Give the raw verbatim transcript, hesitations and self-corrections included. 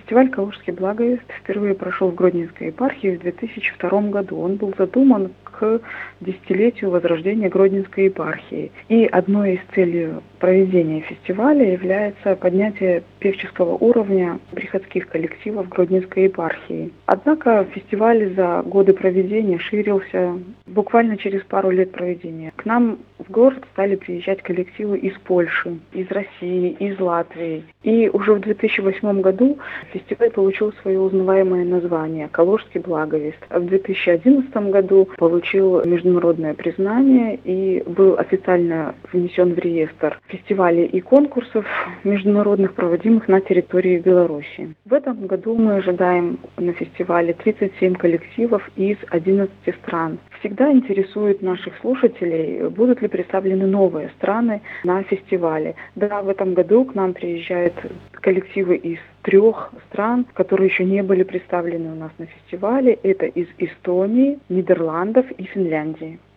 Фестиваль «Калужский благовест» впервые прошел в Гродненской епархии в две тысячи втором году. Он был задуман к десятилетию возрождения Гродненской епархии. И одной из целей проведения фестиваля является поднятие певческого уровня приходских коллективов Гродненской епархии. Однако фестиваль за годы проведения ширился. Буквально через пару лет проведения к нам в город стали приезжать коллективы из Польши, из России, из Латвии. И уже в две тысячи восьмом году фестиваль получил свое узнаваемое название «Калужский благовест». А в две тысячи одиннадцатом году получил международное признание и был официально внесен в реестр фестивалей и конкурсов международных, проводимых на территории Беларуси. В этом году мы ожидаем на фестивале тридцать семь коллективов из одиннадцати стран. Всегда интересует наших слушателей, будут ли представлены новые страны на фестивале. Да, в этом году к нам приезжают коллективы из трех стран, которые еще не были представлены у нас на фестивале. Это из Эстонии, Нидерландов и Финляндии.